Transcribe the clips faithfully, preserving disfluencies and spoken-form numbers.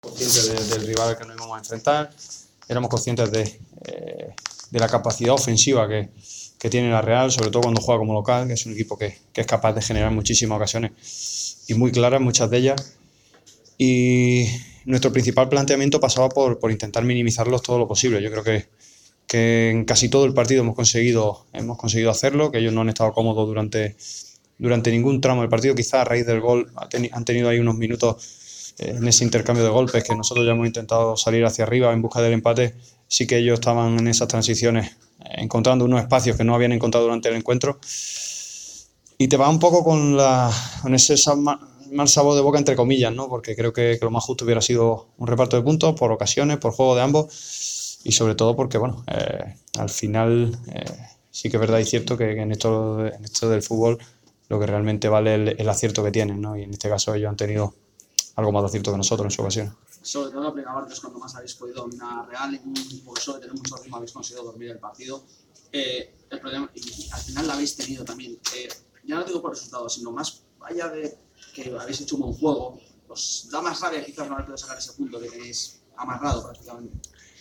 conscientes de, del rival al que nos íbamos a enfrentar, éramos conscientes de, eh, de la capacidad ofensiva que, que tiene la Real, sobre todo cuando juega como local, que es un equipo que, que es capaz de generar muchísimas ocasiones y muy claras, muchas de ellas. Y nuestro principal planteamiento pasaba por, por intentar minimizarlos todo lo posible. Yo creo que, que en casi todo el partido hemos conseguido, hemos conseguido hacerlo, que ellos no han estado cómodos durante, durante ningún tramo del partido. Quizás a raíz del gol han tenido ahí unos minutos en ese intercambio de golpes que nosotros ya hemos intentado salir hacia arriba en busca del empate. Sí que ellos estaban en esas transiciones encontrando unos espacios que no habían encontrado durante el encuentro, y te va un poco con, la, con ese mal sabor de boca, entre comillas, ¿no? Porque creo que, que lo más justo hubiera sido un reparto de puntos por ocasiones, por juego de ambos, y sobre todo porque, bueno, eh, al final eh, sí que es verdad y cierto que, que en, esto, en esto del fútbol lo que realmente vale es el, el acierto que tienen, ¿no? Y en este caso ellos han tenido algo más de acierto que nosotros en su ocasión. Sobre todo la primera parte es cuando más habéis podido dominar Real, y por eso de tener mucho ritmo habéis conseguido dormir el partido. Eh, el problema, y al final la habéis tenido también, eh, ya no digo por resultados, sino más allá de que habéis hecho un buen juego, os da más rabia quizás no haber podido sacar ese punto que tenéis amarrado prácticamente.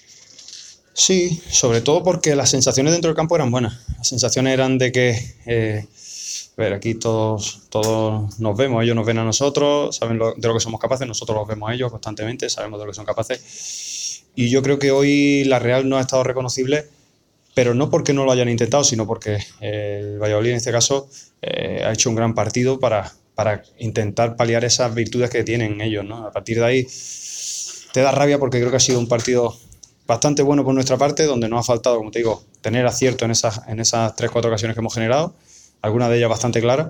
Sí, sobre todo porque las sensaciones dentro del campo eran buenas. Las sensaciones eran de que, eh, a ver, aquí todos, todos nos vemos, ellos nos ven a nosotros, saben lo, de lo que somos capaces, nosotros los vemos a ellos constantemente, sabemos de lo que son capaces. Y yo creo que hoy la Real no ha estado reconocible, pero no porque no lo hayan intentado, sino porque eh, el Valladolid en este caso eh, ha hecho un gran partido para, para intentar paliar esas virtudes que tienen ellos, ¿no? A partir de ahí te da rabia porque creo que ha sido un partido bastante bueno por nuestra parte, donde nos ha faltado, como te digo, tener acierto en esas, en esas tres, cuatro ocasiones que hemos generado, algunas de ellas bastante claras,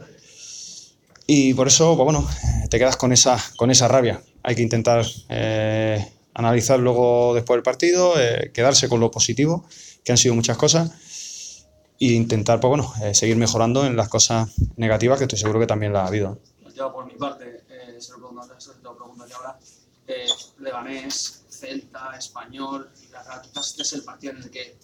y por eso, pues bueno, te quedas con esa, con esa rabia. Hay que intentar eh, analizar luego después del partido, eh, quedarse con lo positivo, que han sido muchas cosas, e intentar, pues bueno, eh, seguir mejorando en las cosas negativas, que estoy seguro que también las ha habido. Yo por mi parte, eh, se lo pregunto, se lo pregunto ahora, eh, Leganés, Celta, Español, quizás este es el partido en el que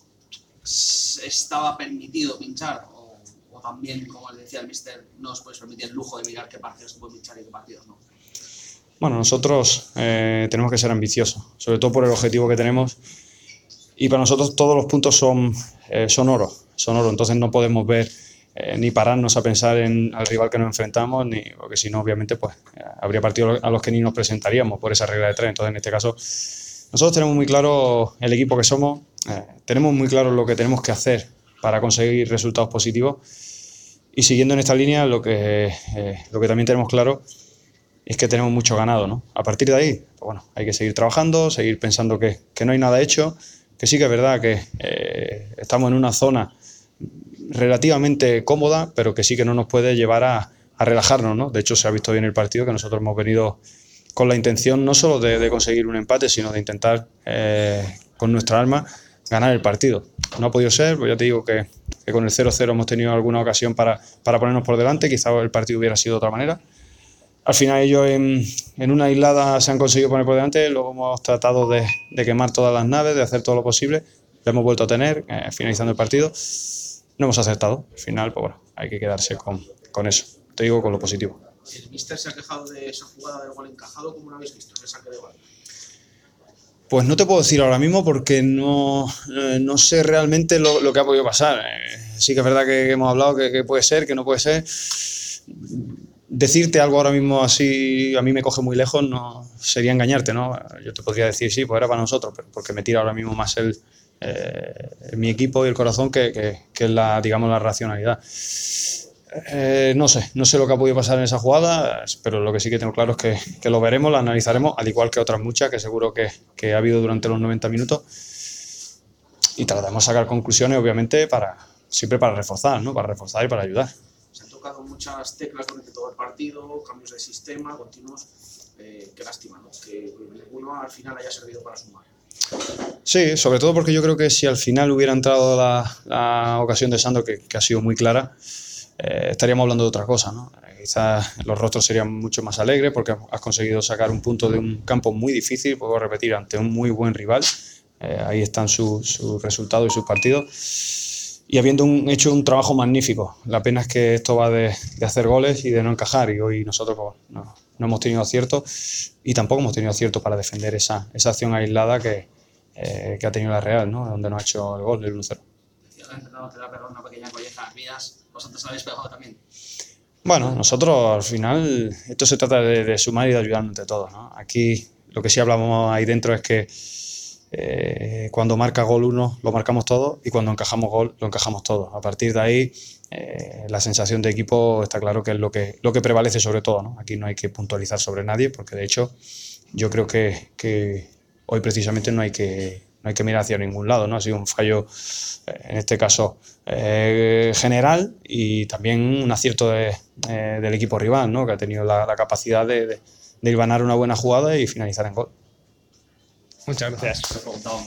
estaba permitido pinchar, o, o también, como le decía el míster, no os podéis permitir el lujo de mirar qué partidos se pueden pinchar y qué partidos no. Bueno, nosotros eh, tenemos que ser ambiciosos, sobre todo por el objetivo que tenemos. Y para nosotros todos los puntos son, eh, son oro, son oro. Entonces no podemos ver eh, ni pararnos a pensar en al rival que nos enfrentamos, ni, porque si no, obviamente, pues eh, habría partidos a los que ni nos presentaríamos por esa regla de tres. Entonces, en este caso, nosotros tenemos muy claro el equipo que somos, eh, tenemos muy claro lo que tenemos que hacer para conseguir resultados positivos. Y siguiendo en esta línea, lo que, eh, lo que también tenemos claro es que tenemos mucho ganado, ¿no? A partir de ahí, pues bueno, hay que seguir trabajando, seguir pensando que, que no hay nada hecho, que sí que es verdad que eh, estamos en una zona relativamente cómoda, pero que sí que no nos puede llevar a, a relajarnos, ¿no? De hecho, se ha visto bien el partido, que nosotros hemos venido con la intención no solo de, de conseguir un empate, sino de intentar, eh, con nuestra arma, ganar el partido. No ha podido ser, pues ya te digo que, que con el cero cero hemos tenido alguna ocasión para, para ponernos por delante, quizá el partido hubiera sido de otra manera. Al final ellos en, en una aislada se han conseguido poner por delante, luego hemos tratado de, de quemar todas las naves, de hacer todo lo posible, lo hemos vuelto a tener, eh, finalizando el partido, no hemos acertado. Al final, pues bueno, hay que quedarse con, con eso, te digo, con lo positivo. ¿El míster se ha quejado de esa jugada del gol encajado? ¿Cómo lo habéis visto, ese saque de gol? Pues no te puedo decir ahora mismo porque no, eh, no sé realmente lo, lo que ha podido pasar. Eh, sí que es verdad que, que hemos hablado que, que puede ser, que no puede ser. Decirte algo ahora mismo así a mí me coge muy lejos, no sería engañarte, ¿no? Yo te podría decir sí, pues era para nosotros, pero porque me tira ahora mismo más el, eh, mi equipo y el corazón que, que, que la, digamos, la racionalidad. Eh, no sé, no sé lo que ha podido pasar en esa jugada, pero lo que sí que tengo claro es que, que lo veremos, lo analizaremos, al igual que otras muchas que seguro que, que ha habido durante los noventa minutos, y trataremos de sacar conclusiones, obviamente, para siempre para reforzar, ¿no? Para reforzar y para ayudar. Se han tocado muchas teclas durante todo el partido, cambios de sistema, continuos. Eh, qué lástima, ¿no? Que ninguno al final haya servido para sumar. Sí, sobre todo porque yo creo que si al final hubiera entrado la, la ocasión de Sandro, que, que ha sido muy clara, eh, estaríamos hablando de otra cosa, ¿no? Eh, quizás los rostros serían mucho más alegres porque has conseguido sacar un punto de un campo muy difícil, puedo repetir, ante un muy buen rival. Eh, ahí están sus su resultados y sus partidos. Y habiendo un, hecho un trabajo magnífico. La pena es que esto va de, de hacer goles y de no encajar, y hoy nosotros pues, no, no hemos tenido acierto y tampoco hemos tenido acierto para defender esa, esa acción aislada que, eh, que ha tenido la Real, ¿no? Donde nos ha hecho el gol del uno cero. Decía el entrenador que le ha pegado una pequeña colleja a las vías, vosotros habéis pegado también. Bueno, nosotros al final, esto se trata de, de sumar y de ayudarnos entre todos, ¿no? Aquí lo que sí hablamos ahí dentro es que eh, cuando marca gol uno lo marcamos todos y cuando encajamos gol lo encajamos todos. A partir de ahí eh, la sensación de equipo está claro que es lo que, lo que prevalece sobre todo, ¿no? Aquí no hay que puntualizar sobre nadie porque de hecho yo creo que, que hoy precisamente no hay que... no hay que mirar hacia ningún lado, ¿no? Ha sido un fallo, eh, en este caso, eh, general y también un acierto de, eh, del equipo rival, ¿no? Que ha tenido la, la capacidad de, de, de hilvanar una buena jugada y finalizar en gol. Muchas gracias.